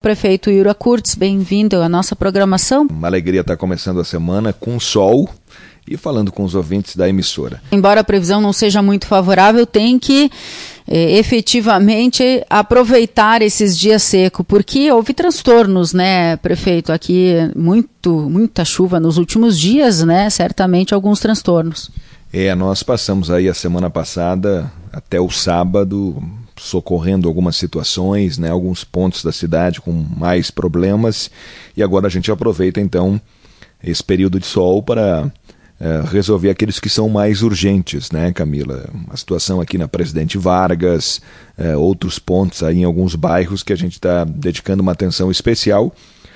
Prefeito Ira Kurtz, bem-vindo à nossa programação. Uma alegria estar começando a semana com sol e falando com os ouvintes da emissora. Embora a previsão não seja muito favorável, tem que efetivamente aproveitar esses dias secos, porque houve transtornos, né, prefeito? Aqui muita chuva nos últimos dias, né? Certamente alguns transtornos. Nós passamos aí a semana passada até o sábado socorrendo algumas situações, né, alguns pontos da cidade com mais problemas, e agora a gente aproveita então esse período de sol para resolver aqueles que são mais urgentes, né, Camila? A situação aqui na Presidente Vargas, outros pontos aí em alguns bairros que a gente está dedicando uma atenção especial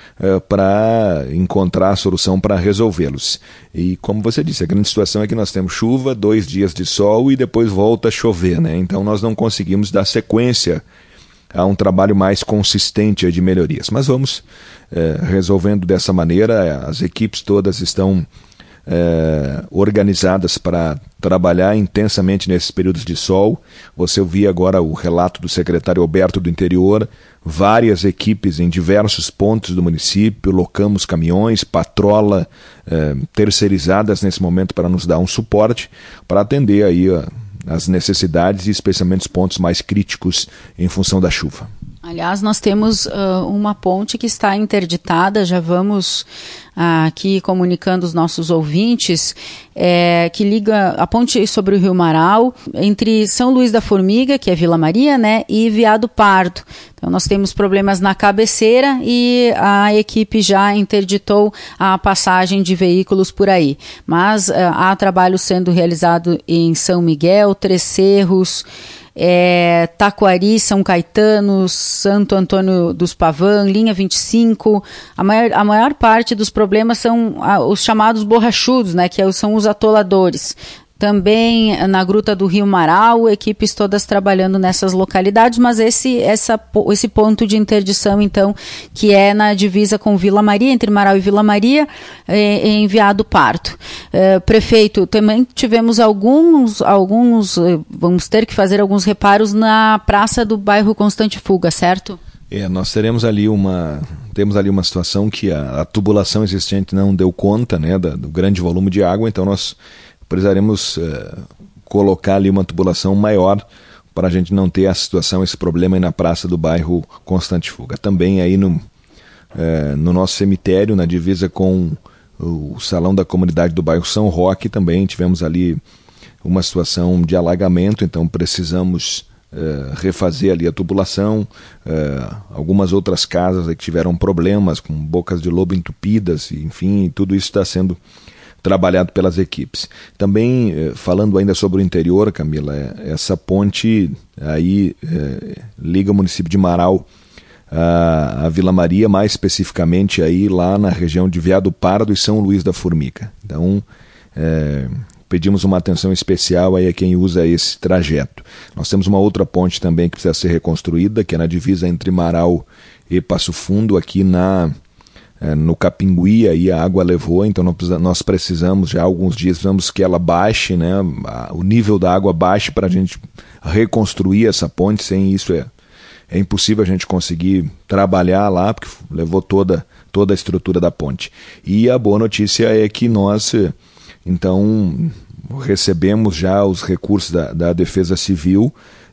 para encontrar a solução para resolvê-los. E como você disse, a grande situação é que nós temos chuva, 2 dias de sol e depois volta a chover, né? Então nós não conseguimos dar sequência a um trabalho mais consistente de melhorias. Mas vamos resolvendo dessa maneira. As equipes todas estão organizadas para trabalhar intensamente nesses períodos de sol. Você ouviu agora o relato do secretário Alberto do Interior, várias equipes em diversos pontos do município, locamos caminhões, patrola terceirizadas nesse momento para nos dar um suporte, para atender aí as necessidades e especialmente os pontos mais críticos em função da chuva. Aliás, nós temos uma ponte que está interditada, já vamos aqui comunicando os nossos ouvintes, que liga a ponte sobre o Rio Marau, entre São Luís da Formiga, que é Vila Maria, né, e Veado Pardo. Então nós temos problemas na cabeceira e a equipe já interditou a passagem de veículos por aí. Mas há trabalho sendo realizado em São Miguel, Três Cerros, Taquari, São Caetano, Santo Antônio dos Pavã, linha 25. A maior parte dos problemas são os chamados borrachudos, né, que são os atoladores. Também na Gruta do Rio Marau, equipes todas trabalhando nessas localidades, mas esse ponto de interdição, então, que é na divisa com Vila Maria, entre Marau e Vila Maria, em Veado Pardo. Prefeito, também tivemos alguns, vamos ter que fazer alguns reparos na praça do bairro Constante Fuga, certo? Nós temos ali uma situação que a tubulação existente não deu conta, né, do grande volume de água, então nós precisaremos colocar ali uma tubulação maior para a gente não ter a situação, esse problema aí na praça do bairro Constante Fuga. Também aí no nosso cemitério, na divisa com o salão da comunidade do bairro São Roque, também tivemos ali uma situação de alagamento, então precisamos refazer ali a tubulação. Algumas outras casas aí que tiveram problemas com bocas de lobo entupidas, enfim, tudo isso está sendo trabalhado pelas equipes. Também, falando ainda sobre o interior, Camila, essa ponte aí liga o município de Marau a Vila Maria, mais especificamente aí lá na região de Veado Pardo e São Luís da Formiga. Então, pedimos uma atenção especial aí a quem usa esse trajeto. Nós temos uma outra ponte também que precisa ser reconstruída, que é na divisa entre Marau e Passo Fundo, aqui no Capingui, aí a água levou, então nós precisamos, já há alguns dias, precisamos que ela baixe, né, o nível da água baixe para a gente reconstruir essa ponte. Sem isso é impossível a gente conseguir trabalhar lá, porque levou toda a estrutura da ponte. E a boa notícia é que nós, então, recebemos já os recursos da Defesa Civil,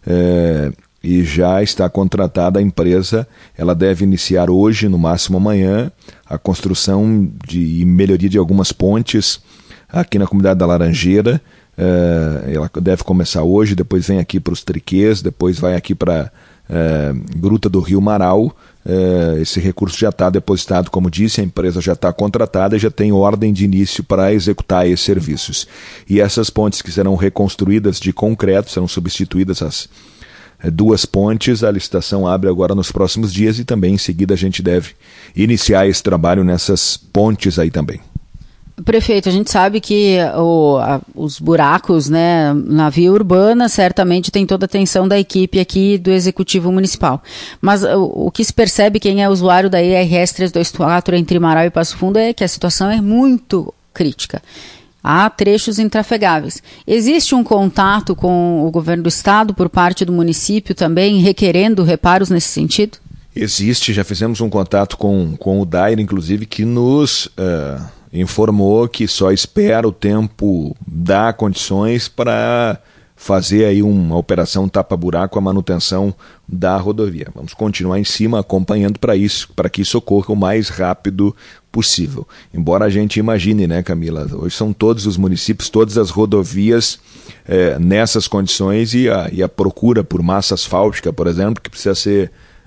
e já está contratada a empresa. Ela deve iniciar hoje, no máximo amanhã, a construção e melhoria de algumas pontes aqui na comunidade da Laranjeira. Ela deve começar hoje, depois vem aqui para os Triquês, depois vai aqui para Gruta do Rio Marau. Esse recurso já está depositado, como disse, a empresa já está contratada e já tem ordem de início para executar esses serviços. E essas pontes que serão reconstruídas de concreto, serão substituídas as 2 pontes, a licitação abre agora nos próximos dias e também em seguida a gente deve iniciar esse trabalho nessas pontes aí também. Prefeito, a gente sabe que os buracos, né, na via urbana certamente tem toda a atenção da equipe aqui do Executivo Municipal. Mas o que se percebe, quem é usuário da ERS 324 entre Marau e Passo Fundo, é que a situação é muito crítica. Há trechos intrafegáveis. Existe um contato com o governo do estado por parte do município também, requerendo reparos nesse sentido? Existe, já fizemos um contato com o DAIR, inclusive, que nos informou que só espera o tempo dar condições para fazer aí uma operação tapa-buraco, a manutenção da rodovia. Vamos continuar em cima acompanhando para que isso ocorra o mais rápido possível. Embora a gente imagine, né, Camila, hoje são todos os municípios, todas as rodovias nessas condições e a procura por massa asfáltica, por exemplo, que precisa ser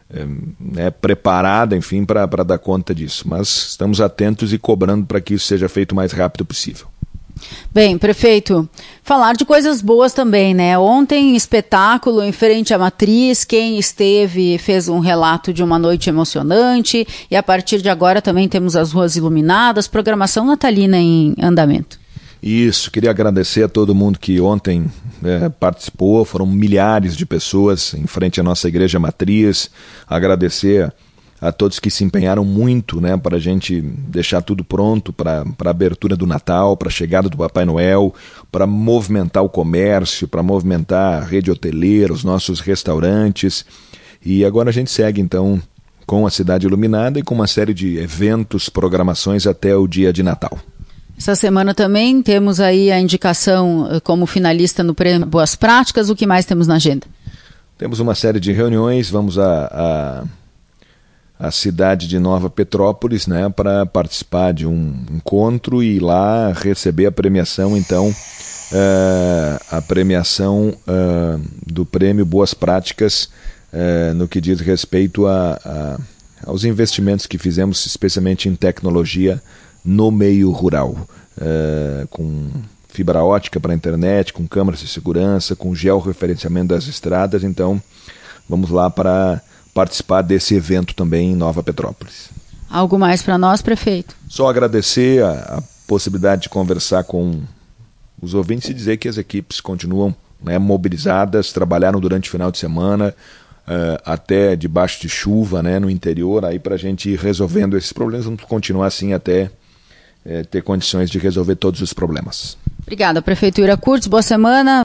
preparada, enfim, para dar conta disso. Mas estamos atentos e cobrando para que isso seja feito o mais rápido possível. Bem, prefeito, falar de coisas boas também, né? Ontem, espetáculo em frente à Matriz, quem esteve fez um relato de uma noite emocionante e a partir de agora também temos as ruas iluminadas, programação natalina em andamento. Isso, queria agradecer a todo mundo que ontem participou, foram milhares de pessoas em frente à nossa igreja matriz, agradecer a todos que se empenharam muito, né, para a gente deixar tudo pronto para a abertura do Natal, para a chegada do Papai Noel, para movimentar o comércio, para movimentar a rede hoteleira, os nossos restaurantes. E agora a gente segue então com a cidade iluminada e com uma série de eventos, programações até o dia de Natal. Essa semana também temos aí a indicação como finalista no Prêmio Boas Práticas. O que mais temos na agenda? Temos uma série de reuniões, vamos a cidade de Nova Petrópolis, né, para participar de um encontro e lá receber a premiação, então, a premiação do Prêmio Boas Práticas no que diz respeito aos investimentos que fizemos, especialmente em tecnologia no meio rural, com fibra ótica para a internet, com câmeras de segurança, com georreferenciamento das estradas. Então, vamos lá para participar desse evento também em Nova Petrópolis. Algo mais para nós, prefeito? Só agradecer a possibilidade de conversar com os ouvintes e dizer que as equipes continuam, né, mobilizadas, trabalharam durante o final de semana, até debaixo de chuva, né, no interior, aí para a gente ir resolvendo esses problemas. Vamos continuar assim até ter condições de resolver todos os problemas. Obrigada, prefeito Ira Kurtz, boa semana.